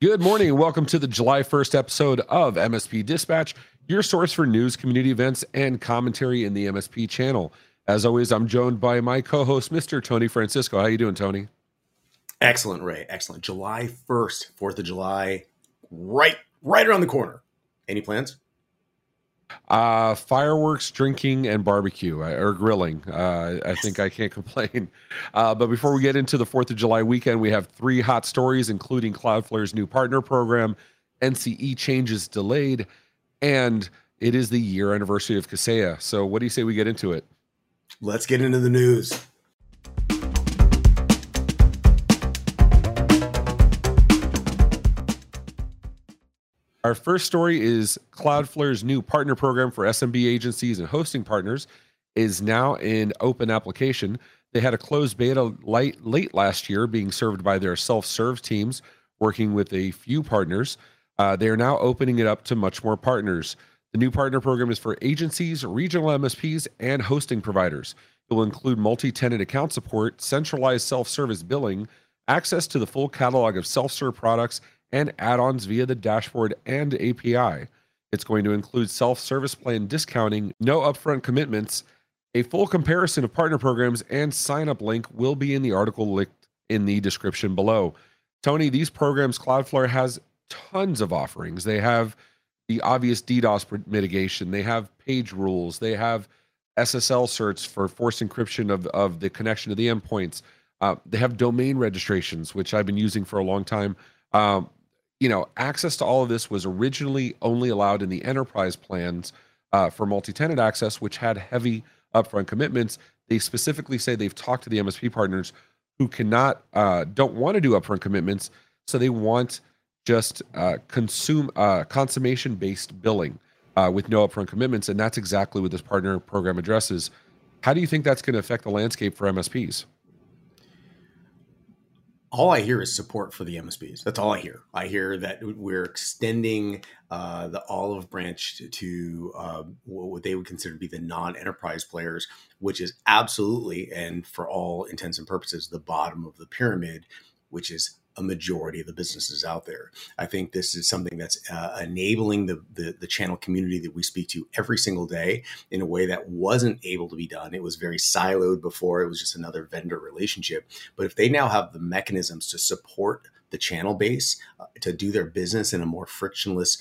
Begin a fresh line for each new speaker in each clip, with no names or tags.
Good morning and welcome to the July 1st episode of MSP Dispatch, your source for news, community events, and commentary in the MSP channel. As always, I'm joined by my co-host, Mr. Tony Francisco. How you doing, Tony?
Excellent, Ray. Excellent. July 1st, 4th of July, right around the corner. Any plans?
Fireworks, drinking, and barbecue, or grilling. I think I can't complain. But before we get into the 4th of July weekend, we have 3 hot stories, including Cloudflare's new partner program, NCE changes delayed, and it is the year anniversary of Kaseya. So what do you say we get into it?
Let's get into the news.
Our first story is Cloudflare's new partner program for SMB agencies and hosting partners is now in open application. They had a closed beta late last year being served by their self-serve teams, working with a few partners. They are now opening it up to much more partners. The new partner program is for agencies, regional MSPs, and hosting providers. It will include multi-tenant account support, centralized self-service billing, access to the full catalog of self-serve products, and add-ons via the dashboard and API. It's going to include self-service plan discounting, no upfront commitments. A full comparison of partner programs and sign-up link will be in the article linked in the description below. Tony, these programs, Cloudflare has tons of offerings. They have the obvious DDoS mitigation. They have page rules. They have SSL certs for forced encryption of the connection to the endpoints. They have domain registrations, which I've been using for a long time. Access to all of this was originally only allowed in the enterprise plans for multi-tenant access, which had heavy upfront commitments. They specifically say they've talked to the MSP partners who don't want to do upfront commitments, so they want just consummation-based billing with no upfront commitments, and that's exactly what this partner program addresses. How do you think that's going to affect the landscape for MSPs?
All I hear is support for the MSPs. That's all I hear. I hear that we're extending the olive branch to what they would consider to be the non-enterprise players, which is absolutely, and for all intents and purposes, the bottom of the pyramid, which is a majority of the businesses out there. I think this is something that's enabling the channel community that we speak to every single day in a way that wasn't able to be done. It was very siloed before. It was just another vendor relationship. But if they now have the mechanisms to support the channel base to do their business in a more frictionless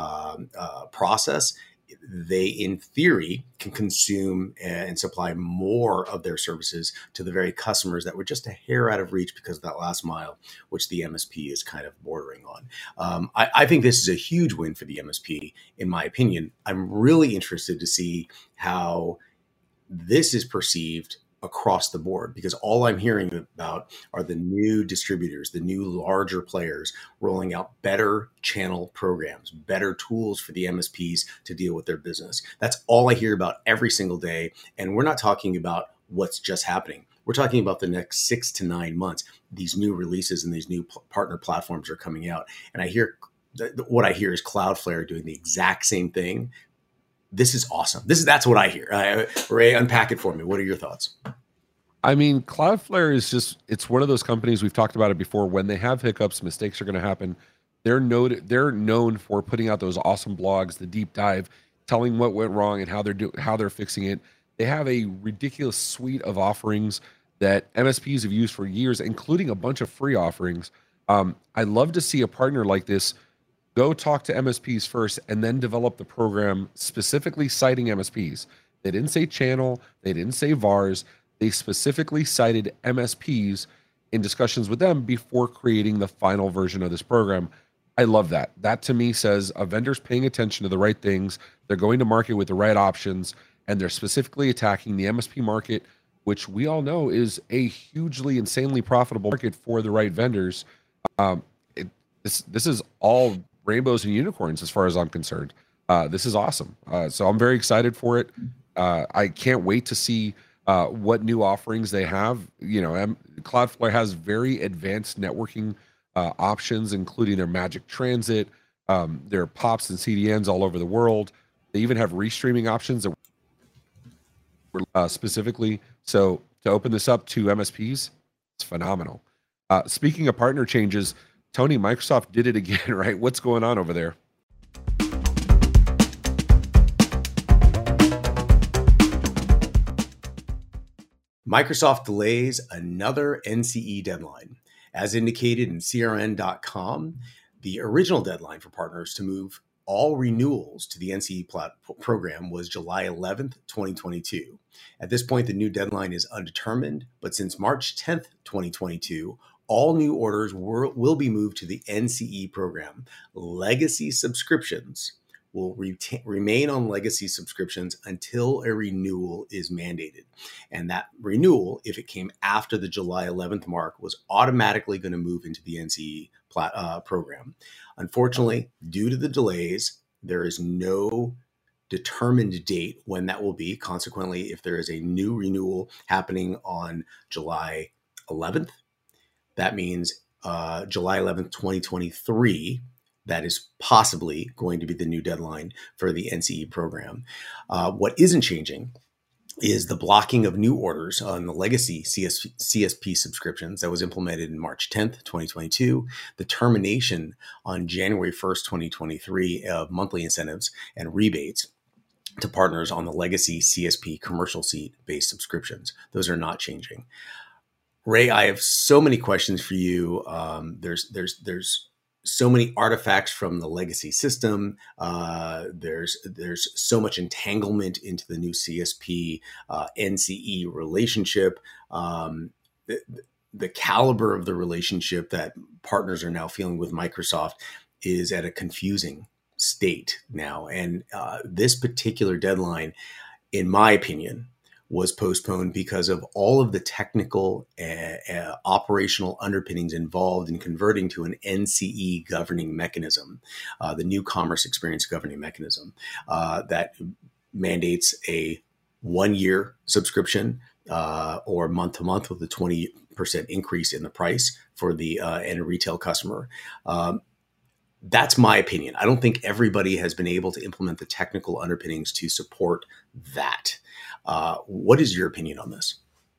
process, they, in theory, can consume and supply more of their services to the very customers that were just a hair out of reach because of that last mile, which the MSP is kind of bordering on. I think this is a huge win for the MSP, in my opinion. I'm really interested to see how this is perceived across the board, because all I'm hearing about are the new distributors, the new larger players rolling out better channel programs, better tools for the MSPs to deal with their business. That's all I hear about every single day. And we're not talking about what's just happening. We're talking about the next 6 to 9 months. These new releases and these new partner platforms are coming out. And what I hear is Cloudflare doing the exact same thing. This is awesome. That's what I hear. Ray, unpack it for me. What are your thoughts?
I mean, Cloudflare is it's one of those companies, we've talked about it before. When they have hiccups, mistakes are going to happen. They're known for putting out those awesome blogs, the deep dive, telling what went wrong and how they're fixing it. They have a ridiculous suite of offerings that MSPs have used for years, including a bunch of free offerings. I'd love to see a partner like this go talk to MSPs first and then develop the program specifically citing MSPs. They didn't say channel. They didn't say VARs. They specifically cited MSPs in discussions with them before creating the final version of this program. I love that. That to me says a vendor's paying attention to the right things. They're going to market with the right options, and they're specifically attacking the MSP market, which we all know is a hugely, insanely profitable market for the right vendors. This is all rainbows and unicorns as far as I'm concerned. This is awesome. So I'm very excited for it. I can't wait to see what new offerings they have. Cloudflare has very advanced networking options, including their Magic Transit, their POPs and CDNs all over the world. They even have restreaming options that specifically. So to open this up to MSPs, it's phenomenal. Speaking of partner changes, Tony, Microsoft did it again, right? What's going on over there?
Microsoft delays another NCE deadline. As indicated in CRN.com, the original deadline for partners to move all renewals to the NCE program was July 11th, 2022. At this point, the new deadline is undetermined, but since March 10th, 2022, all new orders will be moved to the NCE program. Legacy subscriptions will remain on legacy subscriptions until a renewal is mandated. And that renewal, if it came after the July 11th mark, was automatically going to move into the NCE program. Unfortunately, due to the delays, there is no determined date when that will be. Consequently, if there is a new renewal happening on July 11th, that means July 11th, 2023, that is possibly going to be the new deadline for the NCE program. What isn't changing is the blocking of new orders on the legacy CSP subscriptions that was implemented in March 10th, 2022, the termination on January 1st, 2023 of monthly incentives and rebates to partners on the legacy CSP commercial seat-based subscriptions. Those are not changing. Ray, I have so many questions for you. There's so many artifacts from the legacy system. There's so much entanglement into the new CSP NCE relationship. The caliber of the relationship that partners are now feeling with Microsoft is at a confusing state now. And this particular deadline, in my opinion, was postponed because of all of the technical operational underpinnings involved in converting to an NCE governing mechanism, the new commerce experience governing mechanism that mandates a 1-year subscription or month to month with a 20% increase in the price for the and a retail customer. That's my opinion. I don't think everybody has been able to implement the technical underpinnings to support that. What is your opinion on this?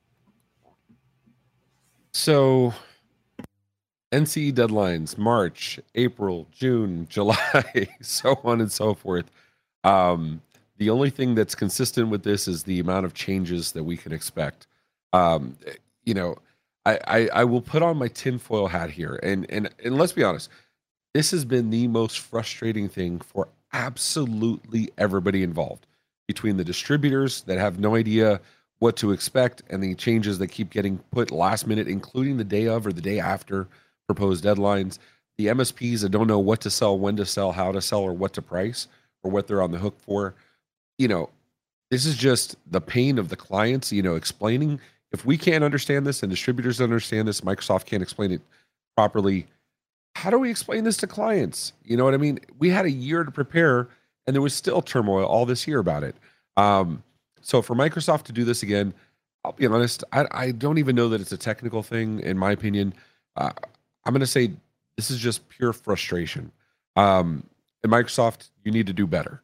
So NCE deadlines, March, April, June, July, so on and so forth. The only thing that's consistent with this is the amount of changes that we can expect. I will put on my tinfoil hat here. And let's be honest, this has been the most frustrating thing for absolutely everybody involved, between the distributors that have no idea what to expect and the changes that keep getting put last minute, including the day of or the day after proposed deadlines, the MSPs that don't know what to sell, when to sell, how to sell, or what to price, or what they're on the hook for. This is just the pain of the clients, explaining. If we can't understand this and distributors don't understand this, Microsoft can't explain it properly. How do we explain this to clients? You know what I mean? We had a year to prepare, and there was still turmoil all this year about it. So for Microsoft to do this again, I'll be honest, I don't even know that it's a technical thing, in my opinion. I'm going to say this is just pure frustration. And Microsoft, you need to do better.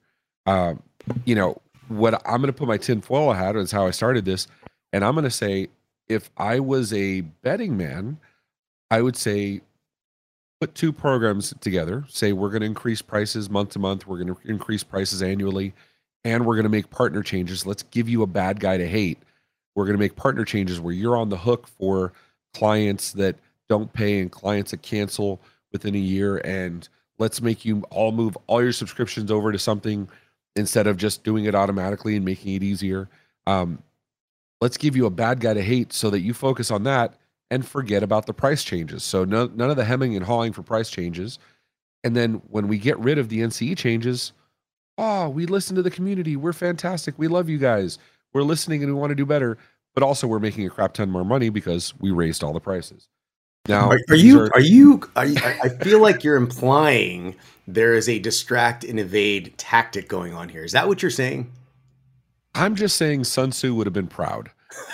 What I'm going to put my tinfoil hat is how I started this. And I'm going to say, if I was a betting man, I would say, put two programs together, say we're going to increase prices month to month, we're going to increase prices annually, and we're going to make partner changes. Let's give you a bad guy to hate. We're going to make partner changes where you're on the hook for clients that don't pay and clients that cancel within a year, and let's make you all move all your subscriptions over to something instead of just doing it automatically and making it easier. Let's give you a bad guy to hate so that you focus on that and forget about the price changes. So none of the hemming and hawing for price changes. And then when we get rid of the NCE changes, we listen to the community. We're fantastic. We love you guys. We're listening and we want to do better. But also we're making a crap ton more money because we raised all the prices. Now,
I feel like you're implying there is a distract and evade tactic going on here. Is that what you're saying?
I'm just saying Sun Tzu would have been proud.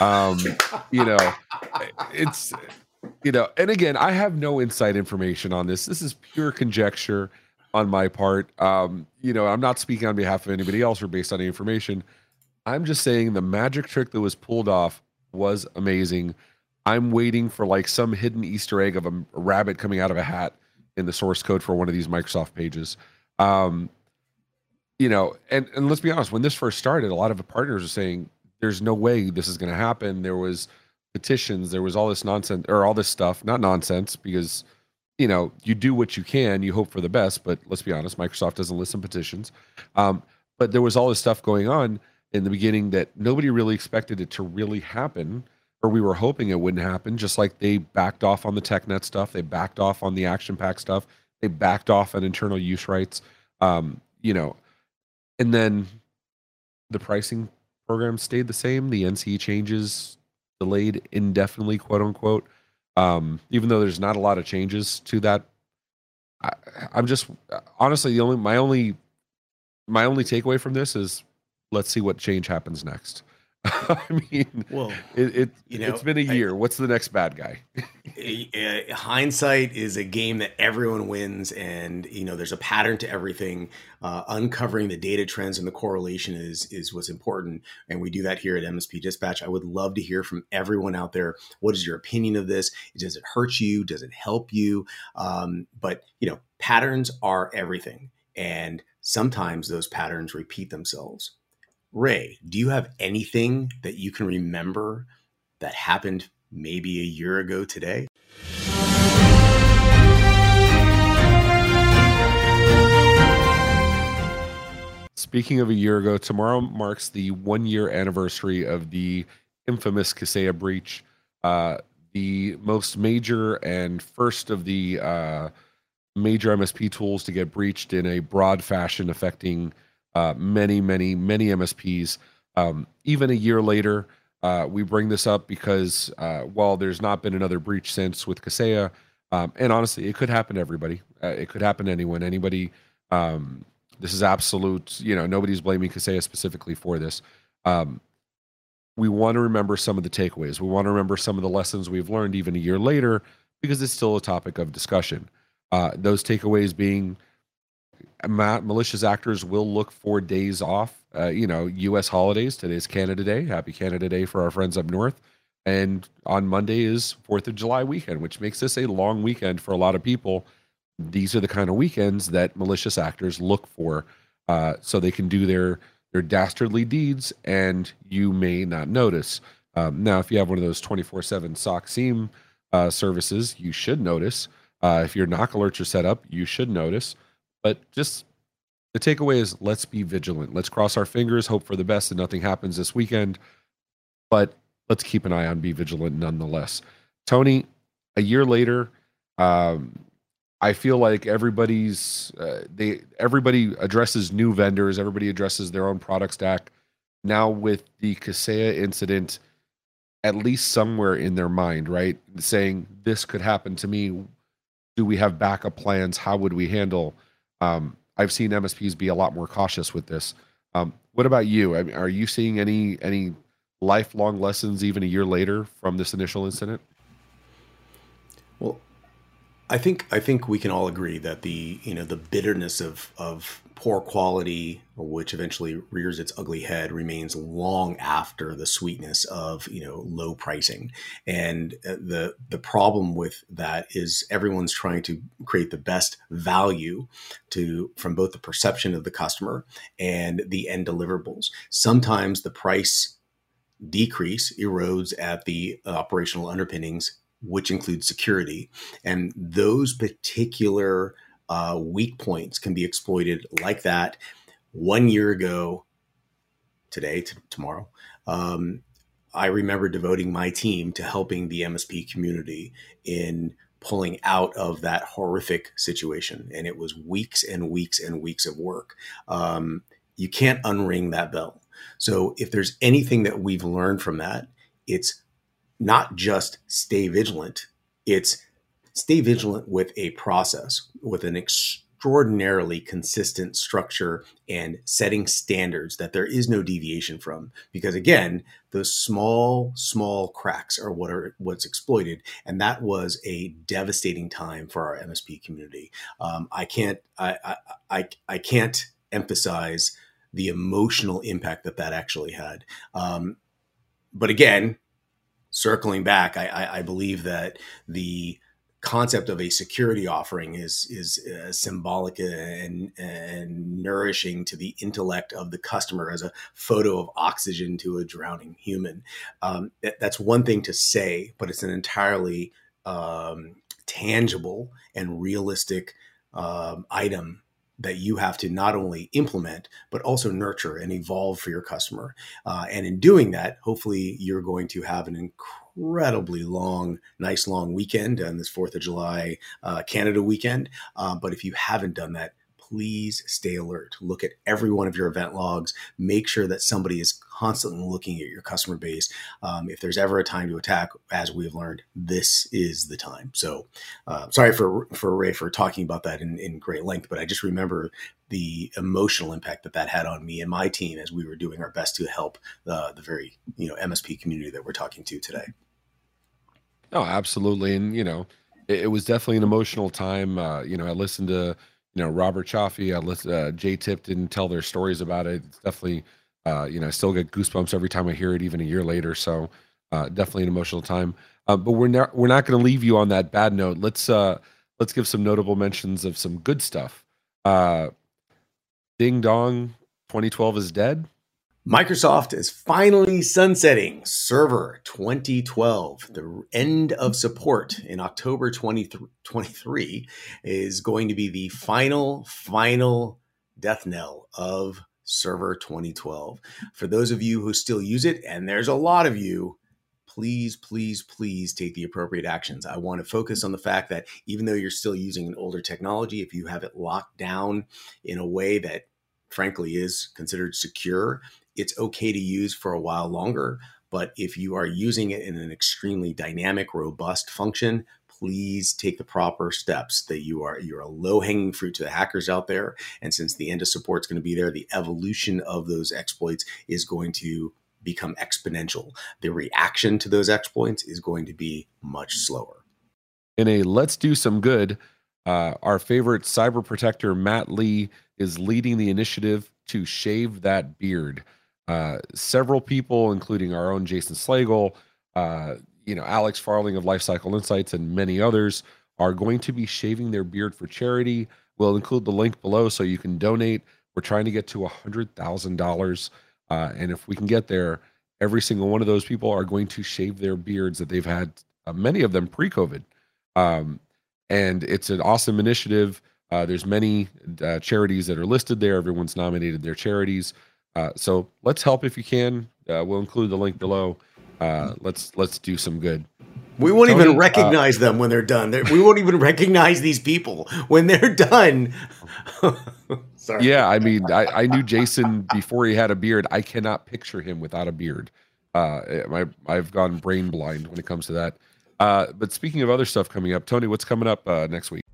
It's, and again, I have no inside information on this. This is pure conjecture on my part. I'm not speaking on behalf of anybody else or based on any information. I'm just saying the magic trick that was pulled off was amazing. I'm waiting for like some hidden Easter egg of a rabbit coming out of a hat in the source code for one of these Microsoft pages. Um, and let's be honest, when this first started, a lot of the partners were saying there's no way this is going to happen. There was petitions, there was all this nonsense, or all this stuff, not nonsense, because you do what you can, you hope for the best, but let's be honest, Microsoft doesn't listen to petitions. But there was all this stuff going on in the beginning that nobody really expected it to really happen, or we were hoping it wouldn't happen. Just like they backed off on the TechNet stuff, they backed off on the Action Pack stuff, they backed off on internal use rights. You know, and then the pricing program stayed the same. The NCE changes delayed indefinitely, quote unquote. Even though there's not a lot of changes to that, I'm just honestly my only takeaway from this is let's see what change happens next. I mean,
well,
it's been a year. What's the next bad guy?
Hindsight is a game that everyone wins, and there's a pattern to everything. Uncovering the data trends and the correlation is what's important, and we do that here at MSP Dispatch. I would love to hear from everyone out there. What is your opinion of this? Does it hurt you? Does it help you? But patterns are everything, and sometimes those patterns repeat themselves. Ray, do you have anything that you can remember that happened maybe a year ago today?
Speaking of a year ago, tomorrow marks the 1-year anniversary of the infamous Kaseya breach, the most major and first of the major MSP tools to get breached in a broad fashion, affecting many MSPs. Even a year later, we bring this up because while there's not been another breach since with Kaseya, and honestly, it could happen to everybody. It could happen to anyone, anybody. This is absolute, nobody's blaming Kaseya specifically for this. We want to remember some of the takeaways. We want to remember some of the lessons we've learned even a year later, because it's still a topic of discussion. Those takeaways being, malicious actors will look for days off, U.S. holidays. Today's Canada Day. Happy Canada Day for our friends up north. And on Monday is 4th of July weekend, which makes this a long weekend for a lot of people. These are the kind of weekends that malicious actors look for, so they can do their dastardly deeds, and you may not notice. Now, if you have one of those 24/7 SOC SIEM services, you should notice. If your knock alerts are set up, you should notice. But just the takeaway is, let's be vigilant. Let's cross our fingers, hope for the best, and nothing happens this weekend. But let's keep an eye on, be vigilant nonetheless. Tony, a year later, I feel like everybody addresses new vendors, everybody addresses their own product stack. Now with the Kaseya incident, at least somewhere in their mind, right? Saying this could happen to me. Do we have backup plans? How would we handle? I've seen MSPs be a lot more cautious with this. What about you? I mean, are you seeing any lifelong lessons even a year later from this initial incident?
Well, I think we can all agree that the bitterness of poor quality, which eventually rears its ugly head, remains long after the sweetness of low pricing. And the problem with that is everyone's trying to create the best value from both the perception of the customer and the end deliverables. Sometimes the price decrease erodes at the operational underpinnings, which includes security. And those particular weak points can be exploited like that. 1 year ago, today, tomorrow, I remember devoting my team to helping the MSP community in pulling out of that horrific situation. And it was weeks and weeks and weeks of work. You can't unring that bell. So if there's anything that we've learned from that, it's not just stay vigilant, it's stay vigilant with a process, with an extraordinarily consistent structure and setting standards that there is no deviation from. Because again, those small cracks are what's exploited. And that was a devastating time for our MSP community. I can't emphasize the emotional impact that actually had. But again, circling back, I believe that the concept of a security offering is symbolic and nourishing to the intellect of the customer as a photo of oxygen to a drowning human. That's one thing to say, but it's an entirely tangible and realistic item that you have to not only implement, but also nurture and evolve for your customer. And in doing that, hopefully you're going to have an incredibly nice long weekend on this 4th of July Canada weekend. But if you haven't done that, please stay alert. Look at every one of your event logs. Make sure that somebody is constantly looking at your customer base. If there's ever a time to attack, as we've learned, this is the time. So sorry for Ray for talking about that in great length, but I just remember the emotional impact that had on me and my team as we were doing our best to help the very MSP community that we're talking to today.
Oh, absolutely. And, it was definitely an emotional time. I listened to, Robert Chaffee, I listened, Jay Tipton tell their stories about it. It's definitely, I still get goosebumps every time I hear it, even a year later. So definitely an emotional time. But we're not going to leave you on that bad note. Let's give some notable mentions of some good stuff. Ding dong, 2012 is dead.
Microsoft is finally sunsetting Server 2012. The end of support in October 2023 is going to be the final death knell of Server 2012. For those of you who still use it, and there's a lot of you, please take the appropriate actions. I want to focus on the fact that even though you're still using an older technology, if you have it locked down in a way that frankly is considered secure, it's okay to use for a while longer. But if you are using it in an extremely dynamic, robust function, please take the proper steps. That you're a low-hanging fruit to the hackers out there. And since the end of support is going to be there, the evolution of those exploits is going to become exponential. The reaction to those exploits is going to be much slower.
In a let's do some good, our favorite cyber protector, Matt Lee, is leading the initiative to shave that beard. Several people, including our own Jason Slagle, Alex Farling of Lifecycle Insights, and many others, are going to be shaving their beard for charity. We'll include the link below so you can donate. We're trying to get to $100,000. And if we can get there, every single one of those people are going to shave their beards that they've had, many of them pre-COVID. And it's an awesome initiative. There's many charities that are listed there. Everyone's nominated their charities. So let's help if you can. We'll include the link below. Let's do some good.
We won't even recognize them when they're done. We won't even recognize these people when they're done. Sorry.
Yeah, I mean, I knew Jason before he had a beard. I cannot picture him without a beard. I've gone brain blind when it comes to that. But speaking of other stuff coming up, Tony, what's coming up next week?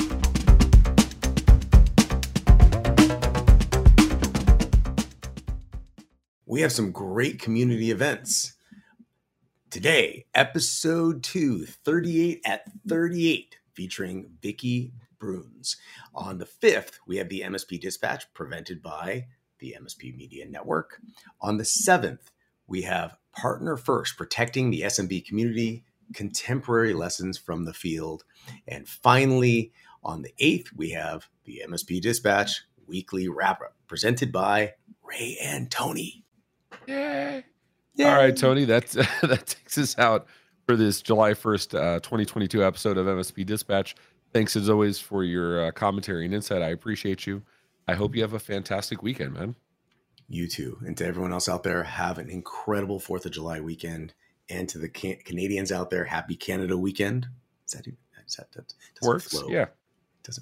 We have some great community events. Today, episode 2, 38 at 38, featuring Vicky Bruns. On the 5th, we have the MSP Dispatch presented by the MSP Media Network. On the 7th, we have Partner First, protecting the SMB community, contemporary lessons from the field. And finally, on the 8th, we have the MSP Dispatch weekly wrap-up presented by Ray and Tony.
Yay. All right, Tony, that takes us out for this July 1st, 2022 episode of MSP Dispatch. Thanks as always for your commentary and insight. I appreciate you. I hope you have a fantastic weekend, man.
You too. And to everyone else out there, have an incredible 4th of July weekend. And to the Canadians out there, happy Canada weekend. That
works?
Flow.
Yeah.
Doesn't.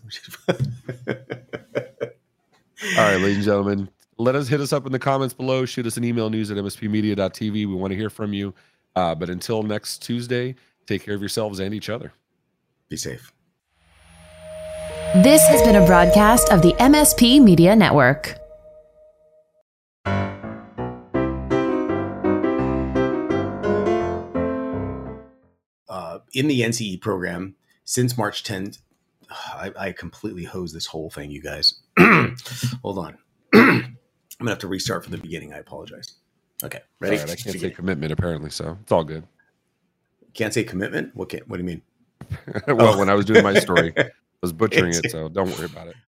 All right, ladies and gentlemen, hit us up in the comments below. Shoot us an email, news@mspmedia.tv. We want to hear from you. But until next Tuesday, take care of yourselves and each other.
Be safe.
This has been a broadcast of the MSP Media Network.
In the NCE program, since March 10th, I completely hosed this whole thing, you guys. Hold on. I'm going to have to restart from the beginning. I apologize. Okay, ready?
All right, I can't say commitment, apparently, so it's all good.
Can't say commitment? What do you mean?
Well, when I was doing my story, I was butchering it, so don't worry about it.